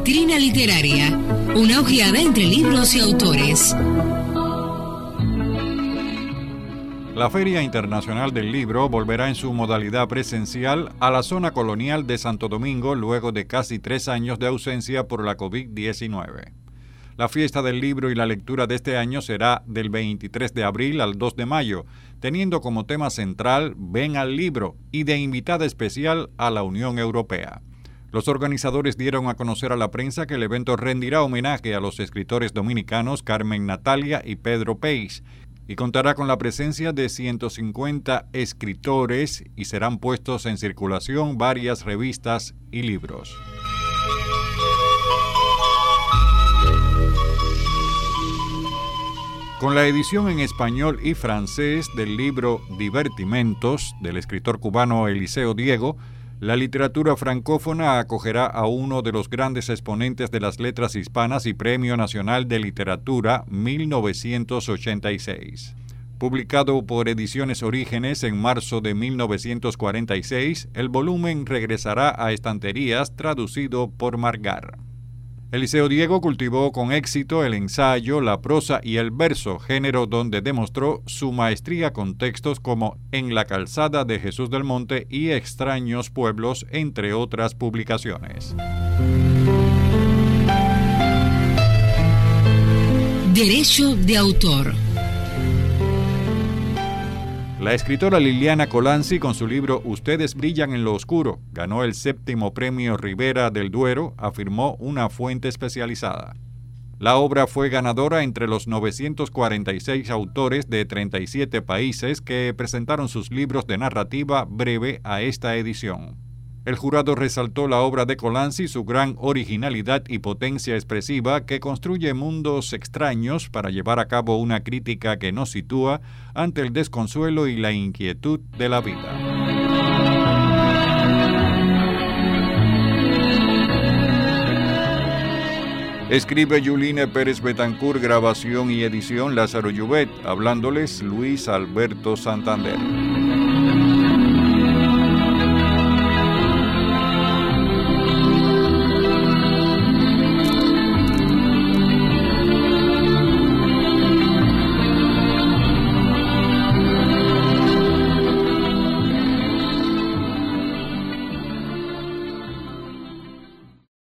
Vitrina Literaria, una ojeada entre libros y autores. La Feria Internacional del Libro volverá en su modalidad presencial a la zona colonial de Santo Domingo luego de casi 3 años de ausencia por la COVID-19. La fiesta del libro y la lectura de este año será del 23 de abril al 2 de mayo, teniendo como tema central Ven al libro y de invitada especial a la Unión Europea. Los organizadores dieron a conocer a la prensa que el evento rendirá homenaje a los escritores dominicanos Carmen Natalia y Pedro Peis, y contará con la presencia de 150 escritores y serán puestos en circulación varias revistas y libros. Con la edición en español y francés del libro Divertimentos del escritor cubano Eliseo Diego, la literatura francófona acogerá a uno de los grandes exponentes de las letras hispanas y Premio Nacional de Literatura 1986. Publicado por Ediciones Orígenes en marzo de 1946, el volumen regresará a estanterías traducido por Margar. Eliseo Diego cultivó con éxito el ensayo, la prosa y el verso, género donde demostró su maestría con textos como En la calzada de Jesús del Monte y Extraños pueblos, entre otras publicaciones. Derecho de autor. La escritora Liliana Colanzi, con su libro Ustedes brillan en lo oscuro, ganó el 7º Premio Ribera del Duero, afirmó una fuente especializada. La obra fue ganadora entre los 946 autores de 37 países que presentaron sus libros de narrativa breve a esta edición. El jurado resaltó la obra de Colanzi, su gran originalidad y potencia expresiva que construye mundos extraños para llevar a cabo una crítica que nos sitúa ante el desconsuelo y la inquietud de la vida. Escribe Yuline Pérez Betancourt, grabación y edición Lázaro Llubet, hablándoles Luis Alberto Santander.